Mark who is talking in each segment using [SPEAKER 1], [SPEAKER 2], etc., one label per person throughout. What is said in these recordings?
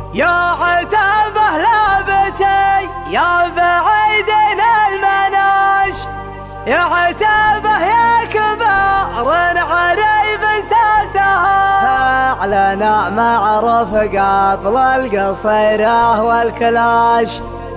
[SPEAKER 1] يا عتابه لابتي يا بعيدين المناش، يا عتابه يا كبار عريب ساسها، فعلنا معروف قبل القصيرة والكلاش،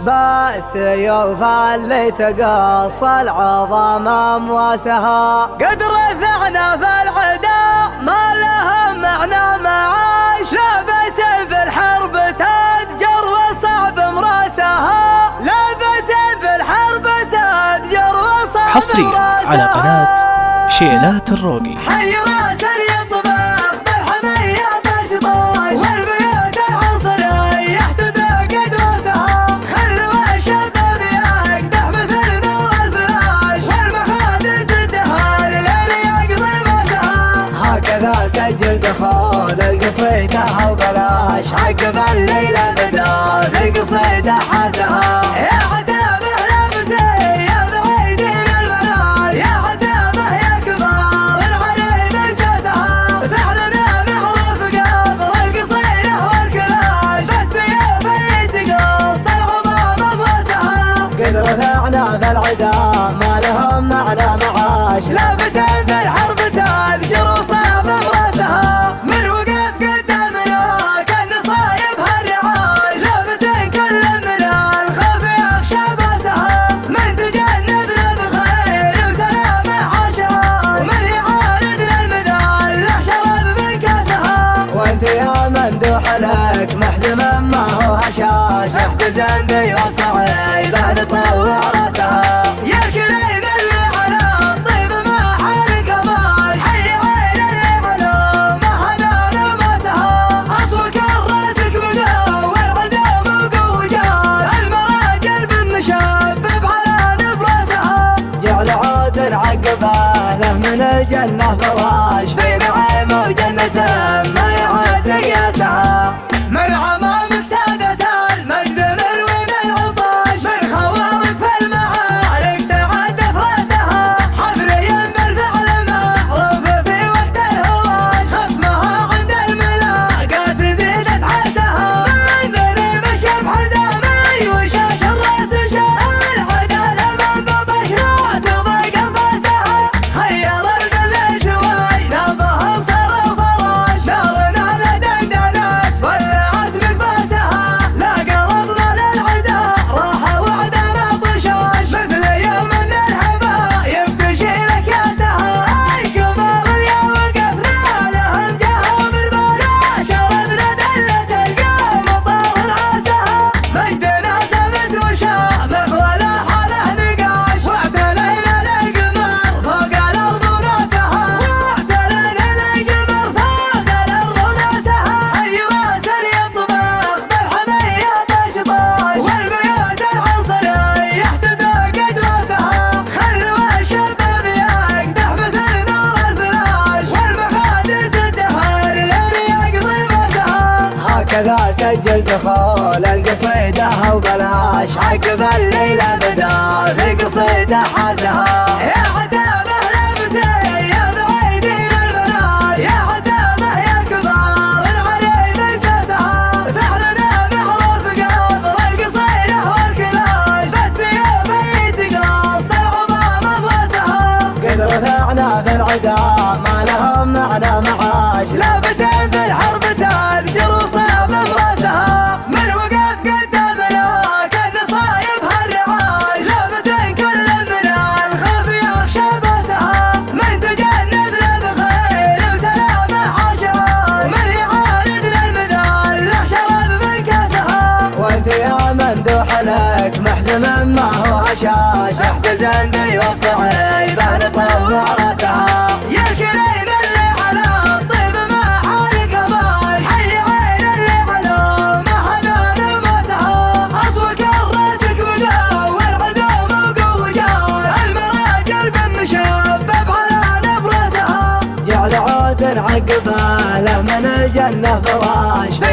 [SPEAKER 1] بالسيوف اللي تقص العظام امواسها، قد رفعنا في العدا ما لهم معنى معاش، لابت في الحرب تدجر وصعب مراسها، لابت في الحرب تدجر وصعب
[SPEAKER 2] حصريا على قناة شيلات الروقي.
[SPEAKER 1] حي راس يطبخ بالحمية طشطاش، والبيوت العنصرية يحتدى قد راسها، خلوا الشباب يقدح مثل نور الفراش، والمخازن تدهر لين يقضي مسها، هكذا سجل دخول القصيدة وبلاش، عقب الليلة بدا في قصيدة حاسها، يا عتابه لابتي يا بعيدين المنال، يا عتابه يا كبار العريب ساسها، فعلنا معروف قبل القصيدة والكلاش، بالسيوف اللي تقص العظام امواسها، قد رفعنا في العدا ما لهم معنى معاش، لابت في الحرب تذكر وصعب براسها، من وقف قدامنا كان صايبها الرعاش، لابت كل من الخوف يخشى باسها، من تجنبنا بخير وسلامه عاشها، ومن يعاندنا المدال له شرب من كاسها، وانت يا ممدوح لك محزم ما هو هشاش، احتزم بي والصعيبه نطوع راسها، يا كريم اللي على الطيب ما حالك باش، حي عين اللي على ما هدانا مسها، اصوك راسك مقاو والعزام وقوجان، المراجل بالمشبب على نبراسها، جعل عود عقبه له من الجنه فراش، في نعيم وجنه ما يعد قياسها، من عمامك سادة المجد مروي من عطاش، من خوارق في المعارك تعد فراسها، حفريا بالفعل معروف في وقت الهواش، خصمها عند الملاقات زيدت حاسها، عندني مشى بحزامي وشاش الراس شاهل، عدالة من بطشنا تضيق انفاسها، خير البلد وين نظهم صار وفراش، نارنا لدندنت ولعت بكباسها، لا قرضنا للعدا راح وعدنا طشاش، مثل يوم ان الهبا يفتشي لك ياسها، اي كبار يا وقفنا لهم جهم بالبلاش، شربنا دلة القوم طار راسها، مجدنا ثبت وشامخ ولا حاله نقاش، واعتلينا القمر فوق الارض وناسها، واعتلينا القمر فوق الارض وناسها، حي راس يطبخ بالحمية طشطاش، والبيوت العنصرية يحتدى قد راسها، خلوا الشباب يقدح مثل نور الفراش، والمخازن تدهر لين يقضي مسها، هكذا سجل دخول القصيدة وبلاش، عقب الليلة بدا في قصيدة حاسها، يا عتابه لابتي يا بعيدين المنال، يا عتابه يا كبار العريب ساسها، فعلنا معروف قبل القصيدة والكلاش، بالسيوف اللي تقص العظام امواسها، قد رفعنا في العدا ما لهم معنى معاش، لابت في الحرب تذكر وصعب براسها، من وقف قدامنا كان صايبها الرعاش، لابت كل من الخوف يخشى باسها، من تجنبنا بخير وسلامه عاشها، ومن يعاندنا المدال له شرب من كاسها، وانت يا ممدوح لك محزم ما هو هشاش، احتزم بي والصعيبه نطوع راسها، يا كريم اللي على الطيب ما حالك باش، حي عين اللي على ما هدانا مسها، اصوك راسك مقاو والعزام وقوجان، المراجل بالمشبب على نبراسها، جعل عود عقبه له من الجنه فراش،